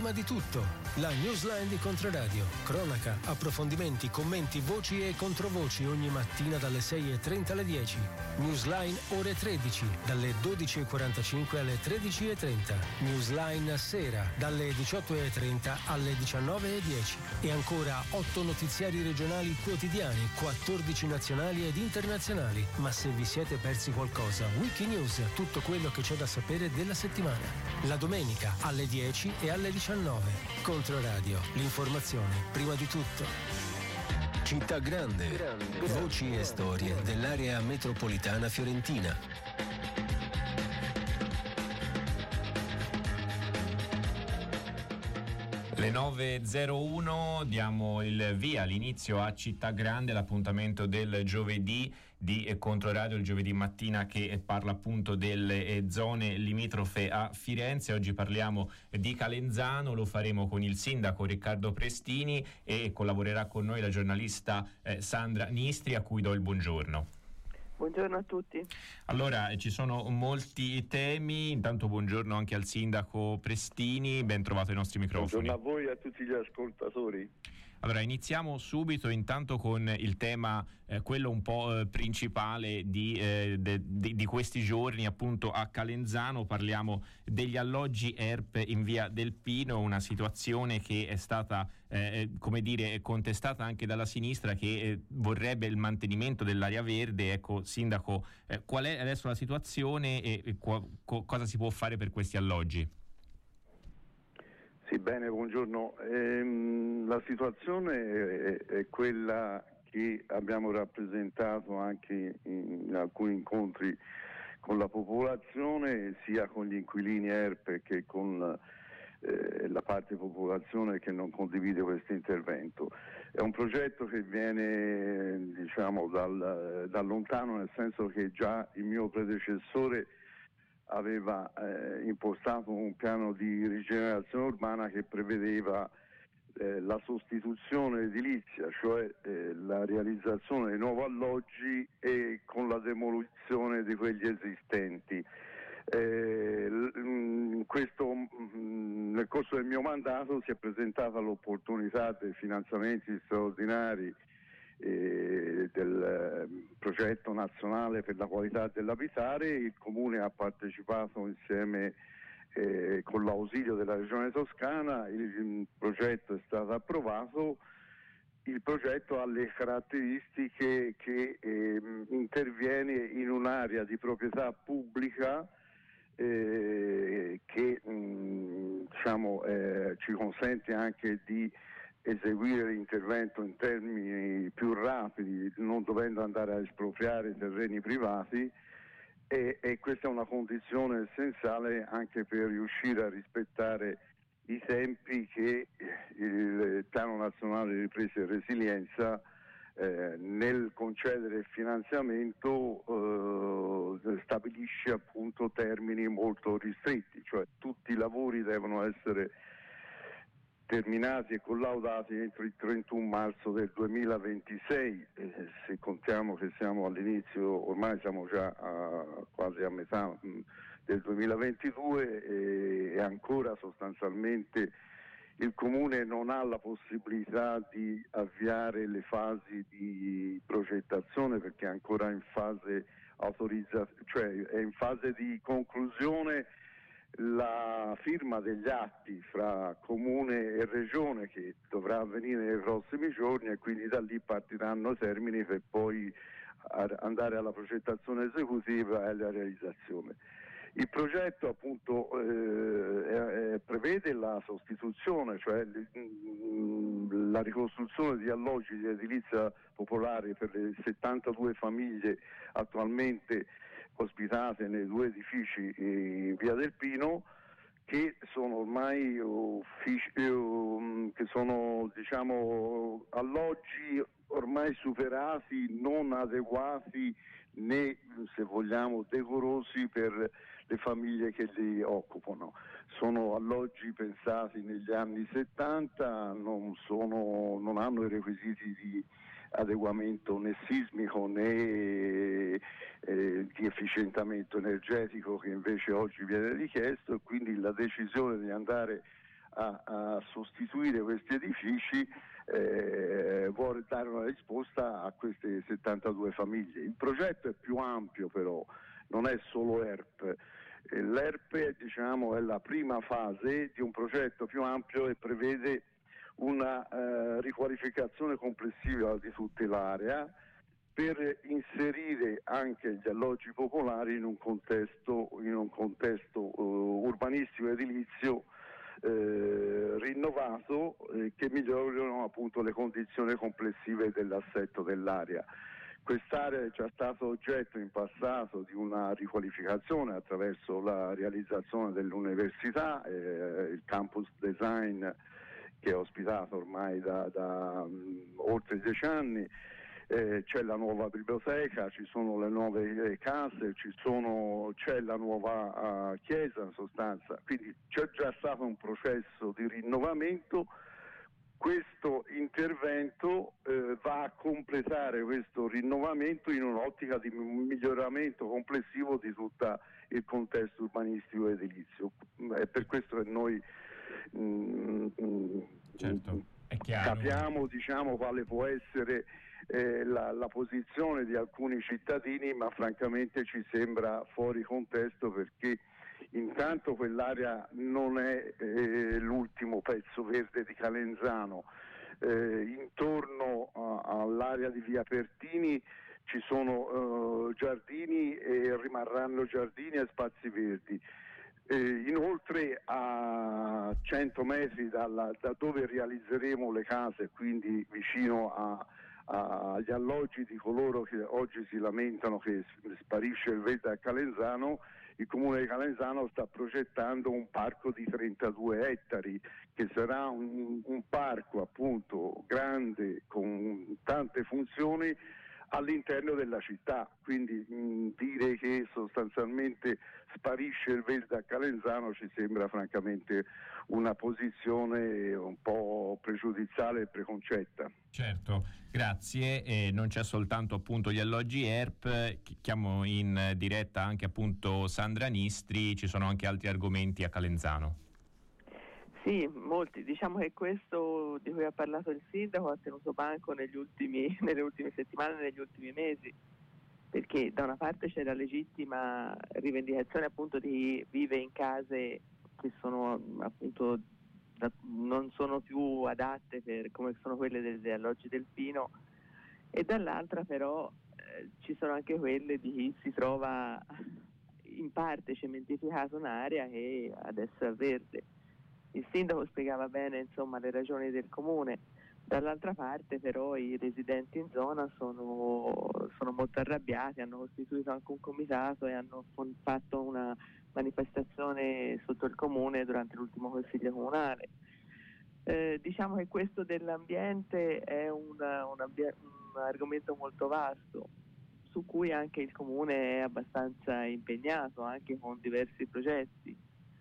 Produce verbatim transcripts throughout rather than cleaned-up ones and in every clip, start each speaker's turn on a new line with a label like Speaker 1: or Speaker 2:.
Speaker 1: prima di tutto. La Newsline di Controradio. Cronaca, approfondimenti, commenti, voci e controvoci ogni mattina dalle sei e trenta alle dieci. Newsline ore tredici, dalle dodici e quarantacinque alle tredici e trenta. Newsline sera, dalle diciotto e trenta alle diciannove e dieci. E ancora otto notiziari regionali quotidiani, quattordici nazionali ed internazionali. Ma se vi siete persi qualcosa, Wikinews, tutto quello che c'è da sapere della settimana. La domenica alle dieci e alle diciannove. Controradio, l'informazione prima di tutto. Città Grande, voci e storie dell'area metropolitana fiorentina.
Speaker 2: Le nove e zero uno diamo il via, l'inizio a Città Grande, l'appuntamento del giovedì di Controradio, il giovedì mattina, che parla appunto delle zone limitrofe a Firenze. Oggi parliamo di Calenzano, lo faremo con il sindaco Riccardo Prestini e collaborerà con noi la giornalista eh, Sandra Nistri, a cui do il buongiorno.
Speaker 3: Buongiorno a tutti.
Speaker 2: Allora, ci sono molti temi. Intanto buongiorno anche al sindaco Prestini, ben trovato ai nostri microfoni.
Speaker 4: Buongiorno a voi e a tutti gli ascoltatori.
Speaker 2: Allora, iniziamo subito intanto con il tema, eh, quello un po' eh, principale di, eh, de, di, di questi giorni, appunto a Calenzano. Parliamo degli alloggi E R P in via del Pino, una situazione che è stata, eh, come dire, contestata anche dalla sinistra, che eh, vorrebbe il mantenimento dell'area verde. Ecco, sindaco, eh, qual è adesso la situazione e, e co- co- cosa si può fare per questi alloggi?
Speaker 4: Sì, bene, buongiorno. Ehm, la situazione è, è quella che abbiamo rappresentato anche in alcuni incontri con la popolazione, sia con gli inquilini E R P che con eh, la parte popolazione che non condivide questo intervento. È un progetto che viene, diciamo, dal, da lontano, nel senso che già il mio predecessore aveva eh, impostato un piano di rigenerazione urbana che prevedeva eh, la sostituzione edilizia, cioè eh, la realizzazione di nuovi alloggi e con la demolizione di quelli esistenti. Eh, l- questo, mh, nel corso del mio mandato si è presentata l'opportunità dei finanziamenti straordinari Eh, del eh, progetto nazionale per la qualità dell'abitare. Il Comune ha partecipato insieme eh, con l'ausilio della Regione Toscana, il, il progetto è stato approvato. Il progetto ha le caratteristiche che eh, interviene in un'area di proprietà pubblica eh, che mh, diciamo, eh, ci consente anche di eseguire l'intervento in termini più rapidi, non dovendo andare a espropriare terreni privati, e, e questa è una condizione essenziale anche per riuscire a rispettare i tempi che il Piano Nazionale di Ripresa e Resilienza eh, nel concedere il finanziamento eh, stabilisce appunto termini molto ristretti, cioè tutti i lavori devono essere terminati e collaudati entro il trentuno marzo del duemilaventisei, eh, se contiamo che siamo all'inizio, ormai siamo già a, quasi a metà mh, del duemilaventidue e, e ancora sostanzialmente il Comune non ha la possibilità di avviare le fasi di progettazione perché è ancora in fase autorizzazione, cioè è in fase di conclusione la firma degli atti fra Comune e Regione, che dovrà avvenire nei prossimi giorni, e quindi da lì partiranno i termini per poi andare alla progettazione esecutiva e alla realizzazione. Il progetto appunto eh, eh, prevede la sostituzione, cioè mh, la ricostruzione di alloggi di edilizia popolare per le settantadue famiglie attualmente ospitate nei due edifici in via del Pino, che sono ormai uffici, eh, che sono diciamo alloggi ormai superati, non adeguati né, se vogliamo, decorosi per le famiglie che li occupano. Sono alloggi pensati negli anni settanta, non, sono, non hanno i requisiti di adeguamento né sismico né eh, di efficientamento energetico che invece oggi viene richiesto, e quindi la decisione di andare a, a sostituire questi edifici eh, vuole dare una risposta a queste settantadue famiglie. Il progetto è più ampio, però non è solo E R P. L'E R P, diciamo, è la prima fase di un progetto più ampio e prevede una eh, riqualificazione complessiva di tutta l'area per inserire anche gli alloggi popolari in un contesto, in un contesto uh, urbanistico edilizio eh, rinnovato eh, che migliorino appunto le condizioni complessive dell'assetto dell'area. Quest'area è già stata oggetto in passato di una riqualificazione attraverso la realizzazione dell'università, eh, il campus design che è ospitato ormai da, da um, oltre dieci anni. Eh, c'è la nuova biblioteca, ci sono le nuove eh, case, ci sono, c'è la nuova uh, chiesa in sostanza, quindi c'è già stato un processo di rinnovamento. Questo intervento eh, va a completare questo rinnovamento in un'ottica di miglioramento complessivo di tutto il contesto urbanistico edilizio. È per questo che noi mm,
Speaker 2: certo, è chiaro.
Speaker 4: capiamo, diciamo, quale può essere eh, la, la posizione di alcuni cittadini, ma francamente ci sembra fuori contesto, perché intanto quell'area non è eh, l'ultimo pezzo verde di Calenzano. Eh, intorno a, all'area di Via Pertini ci sono eh, giardini e rimarranno giardini e spazi verdi. Eh, inoltre a cento metri dalla, da dove realizzeremo le case, quindi vicino a, a, agli alloggi di coloro che oggi si lamentano che sparisce il verde a Calenzano, il comune di Calenzano sta progettando un parco di trentadue ettari che sarà un, un parco appunto grande con tante funzioni all'interno della città, quindi mh, dire che sostanzialmente sparisce il verde a Calenzano ci sembra francamente una posizione un po' pregiudiziale e preconcetta.
Speaker 2: Certo, grazie. E non c'è soltanto appunto gli alloggi E R P, chiamo in diretta anche appunto Sandra Nistri, ci sono anche altri argomenti a Calenzano.
Speaker 3: Sì, molti. Diciamo che questo di cui ha parlato il sindaco ha tenuto banco negli ultimi, nelle ultime settimane, negli ultimi mesi, perché da una parte c'è la legittima rivendicazione appunto di chi vive in case che sono appunto non sono più adatte per come sono quelle degli alloggi del Pino, e dall'altra però eh, ci sono anche quelle di chi si trova in parte cementificata un'area che adesso è verde. Il sindaco spiegava bene insomma le ragioni del comune, dall'altra parte però i residenti in zona sono, sono molto arrabbiati, hanno costituito anche un comitato e hanno fatto una manifestazione sotto il comune durante l'ultimo consiglio comunale. Eh, diciamo che questo dell'ambiente è una, una, un argomento molto vasto su cui anche il comune è abbastanza impegnato, anche con diversi progetti.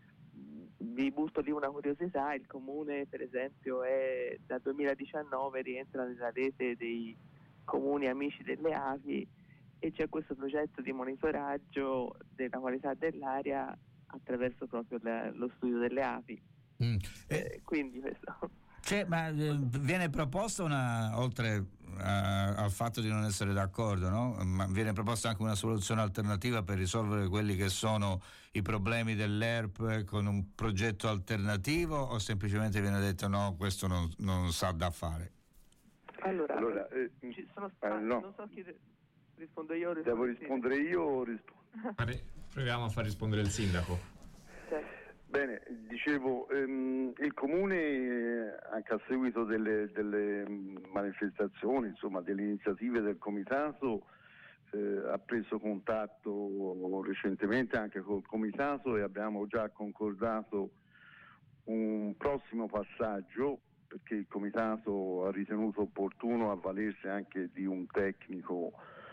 Speaker 3: Vi butto lì una curiosità: il comune per esempio è dal duemiladiciannove rientra nella rete dei comuni amici delle api e c'è questo progetto di monitoraggio della qualità dell'aria attraverso proprio la, lo studio delle api. Mm. Eh, quindi questo.
Speaker 5: C'è, ma eh, viene proposta una, oltre a, al fatto di non essere d'accordo, no? Ma viene proposta anche una soluzione alternativa per risolvere quelli che sono i problemi dell'E R P con un progetto alternativo, o semplicemente viene detto no, questo non, non sa da fare?
Speaker 3: Allora,
Speaker 4: allora eh,
Speaker 3: ci sono stati,
Speaker 4: eh, no.
Speaker 3: non so chi rispondo io o
Speaker 4: Devo rispondere io o rispondo?
Speaker 2: Proviamo a far rispondere il sindaco.
Speaker 3: Certo.
Speaker 4: Bene, dicevo, ehm, il comune eh, anche a seguito delle, delle manifestazioni, insomma delle iniziative del comitato, eh, ha preso contatto recentemente anche col comitato e abbiamo già concordato un prossimo passaggio, perché il comitato ha ritenuto opportuno avvalersi anche di un tecnico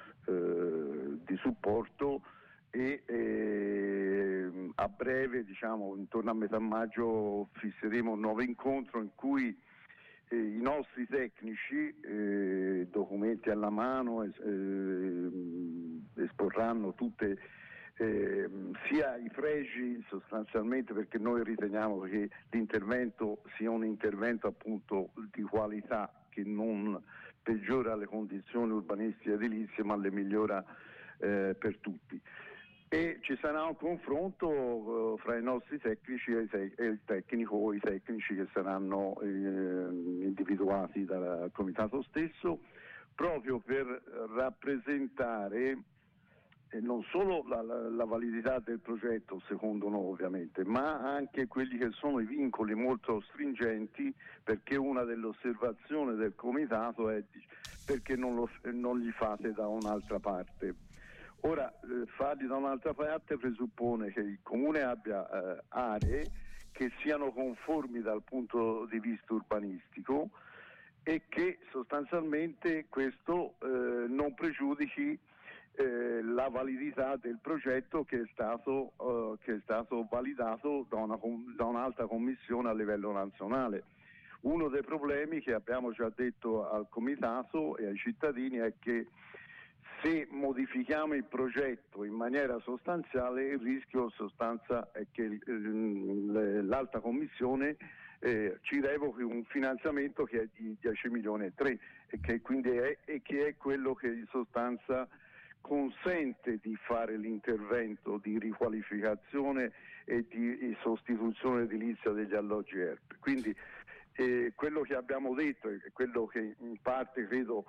Speaker 4: eh, di supporto e eh, a breve, diciamo intorno a metà maggio, fisseremo un nuovo incontro in cui eh, i nostri tecnici, eh, documenti alla mano, eh, esporranno tutte eh, sia i fregi sostanzialmente, perché noi riteniamo che l'intervento sia un intervento appunto di qualità che non peggiora le condizioni urbanistiche edilizie ma le migliora eh, per tutti. E ci sarà un confronto uh, fra i nostri tecnici e, te- e il tecnico o i tecnici che saranno eh, individuati dal comitato stesso, proprio per rappresentare eh, non solo la, la, la validità del progetto, secondo noi ovviamente, ma anche quelli che sono i vincoli molto stringenti, perché una delle osservazioni del comitato è perché non, lo, non li fate da un'altra parte. Ora, eh, farli da un'altra parte presuppone che il Comune abbia eh, aree che siano conformi dal punto di vista urbanistico e che sostanzialmente questo eh, non pregiudichi eh, la validità del progetto che è stato, eh, che è stato validato da, una, da un'alta commissione a livello nazionale. Uno dei problemi che abbiamo già detto al Comitato e ai cittadini è che se modifichiamo il progetto in maniera sostanziale, il rischio sostanza è che l'alta commissione eh, ci revochi un finanziamento che è di dieci milioni e tre e che quindi è, e che è quello che in sostanza consente di fare l'intervento di riqualificazione e di, di sostituzione edilizia degli alloggi E R P. Quindi eh, quello che abbiamo detto e quello che in parte credo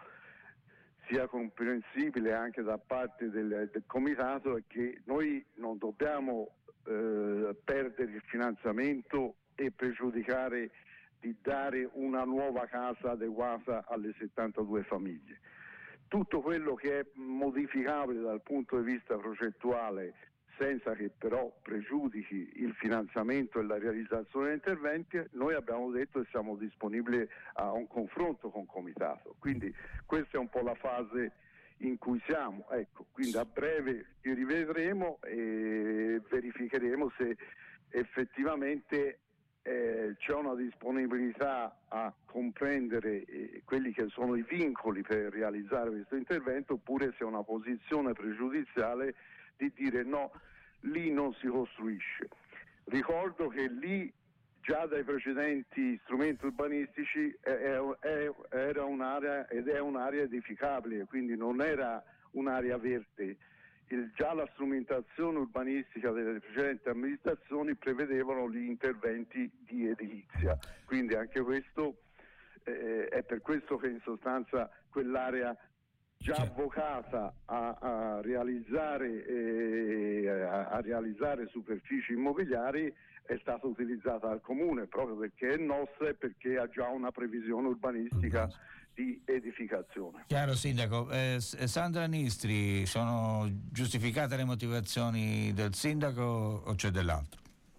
Speaker 4: sia comprensibile anche da parte del, del Comitato è che noi non dobbiamo eh, perdere il finanziamento e pregiudicare di dare una nuova casa adeguata alle settantadue famiglie. Tutto quello che è modificabile dal punto di vista progettuale senza che però pregiudichi il finanziamento e la realizzazione degli interventi, noi abbiamo detto che siamo disponibili a un confronto con il Comitato. Quindi questa è un po' la fase in cui siamo. Ecco, quindi a breve ci rivedremo e verificheremo se effettivamente eh, c'è una disponibilità a comprendere eh, quelli che sono i vincoli per realizzare questo intervento, oppure se è una posizione pregiudiziale di dire no, lì non si costruisce. Ricordo che lì già dai precedenti strumenti urbanistici è, è, era un'area ed è un'area edificabile, quindi non era un'area verde. Il, già la strumentazione urbanistica delle precedenti amministrazioni prevedevano gli interventi di edilizia, quindi anche questo eh, è per questo che in sostanza quell'area già avvocata a, a realizzare eh, a, a realizzare superfici immobiliari è stata utilizzata dal Comune proprio perché è nostra e perché ha già una previsione urbanistica di edificazione.
Speaker 5: Chiaro Sindaco. Eh, Sandra Nistri, sono giustificate le motivazioni del Sindaco o c'è dell'altro?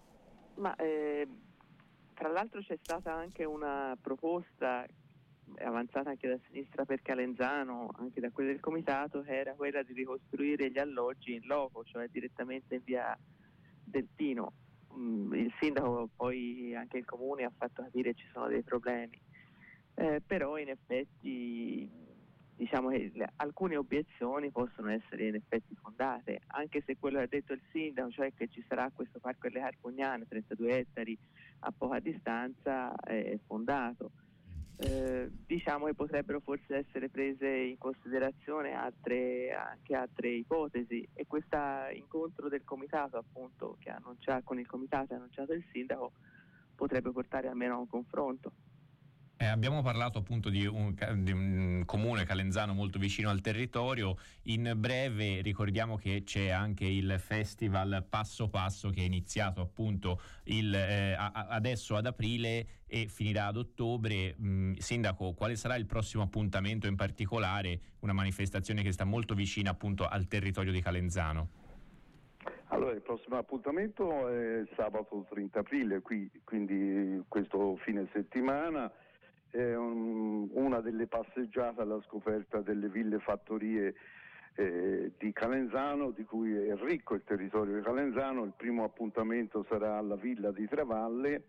Speaker 3: Ma eh, tra l'altro c'è stata anche una proposta avanzata anche da sinistra per Calenzano, anche da quelli del Comitato, che era quella di ricostruire gli alloggi in loco, cioè direttamente in via del Pino. Mm, il sindaco poi anche il comune ha fatto capire che ci sono dei problemi, eh, però in effetti diciamo che le, alcune obiezioni possono essere in effetti fondate, anche se quello che ha detto il sindaco, cioè che ci sarà questo parco delle Carpugnane, trentadue ettari a poca distanza, è fondato. Eh, diciamo che potrebbero forse essere prese in considerazione altre, anche altre ipotesi, e questo incontro del comitato appunto che annuncia, con il comitato ha annunciato il sindaco potrebbe portare almeno a un confronto.
Speaker 2: Eh, abbiamo parlato appunto di un, di un comune calenzano molto vicino al territorio. In breve ricordiamo che c'è anche il festival Passo Passo che è iniziato appunto il, eh, a, adesso ad aprile e finirà ad ottobre. Mh, Sindaco, quale sarà il prossimo appuntamento in particolare? Una manifestazione che sta molto vicina appunto al territorio di Calenzano.
Speaker 4: Allora, il prossimo appuntamento è sabato trenta aprile, qui, quindi questo fine settimana. È un, una delle passeggiate alla scoperta delle ville fattorie eh, di Calenzano, di cui è ricco il territorio di Calenzano. Il primo appuntamento sarà alla villa di Travalle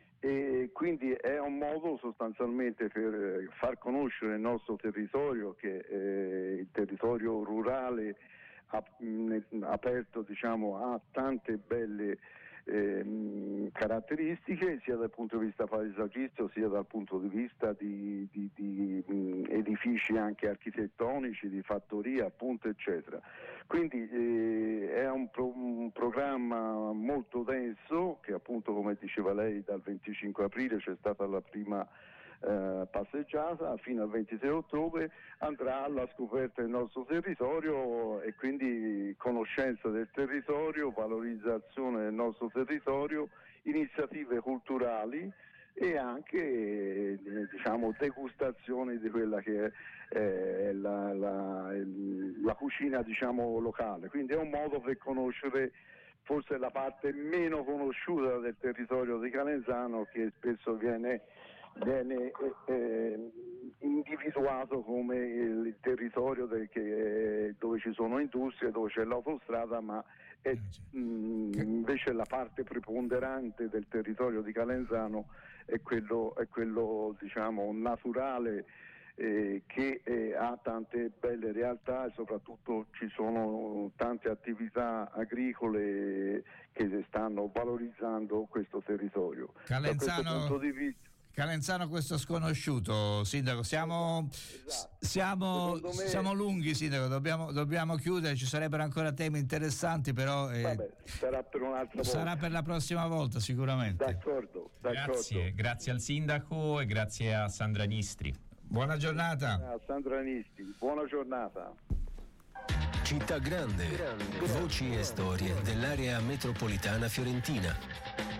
Speaker 4: e quindi è un modo sostanzialmente per far conoscere il nostro territorio, che è il territorio rurale aperto, diciamo, ha tante belle eh, caratteristiche sia dal punto di vista paesaggistico sia dal punto di vista di, di, di mh, edifici anche architettonici, di fattoria appunto eccetera. Quindi eh, è un, pro, un programma molto denso che appunto, come diceva lei, dal venticinque aprile c'è stata la prima Eh, passeggiata fino al ventisei ottobre, andrà alla scoperta del nostro territorio e quindi conoscenza del territorio, valorizzazione del nostro territorio, iniziative culturali e anche eh, diciamo degustazioni di quella che è eh, la, la, la cucina, diciamo, locale. Quindi è un modo per conoscere forse la parte meno conosciuta del territorio di Calenzano, che spesso viene viene eh, individuato come il territorio del, che, dove ci sono industrie, dove c'è l'autostrada, ma è mh, invece la parte preponderante del territorio di Calenzano è quello, è quello diciamo naturale, eh, che eh, ha tante belle realtà e soprattutto ci sono tante attività agricole che stanno valorizzando questo territorio.
Speaker 5: Calenzano...
Speaker 4: Da questo punto di vista
Speaker 5: Calenzano, questo sconosciuto, Sindaco, siamo, esatto. siamo, me... siamo lunghi, Sindaco, dobbiamo, dobbiamo chiudere, ci sarebbero ancora temi interessanti, però eh,
Speaker 4: Vabbè, sarà per un'altra volta.
Speaker 5: Sarà per la prossima volta sicuramente.
Speaker 4: D'accordo, d'accordo.
Speaker 2: Grazie, grazie al Sindaco e grazie a Sandra Nistri.
Speaker 5: Buona giornata.
Speaker 4: A Sandra Nistri, buona giornata.
Speaker 1: Città Grande, voci e storie dell'area metropolitana fiorentina.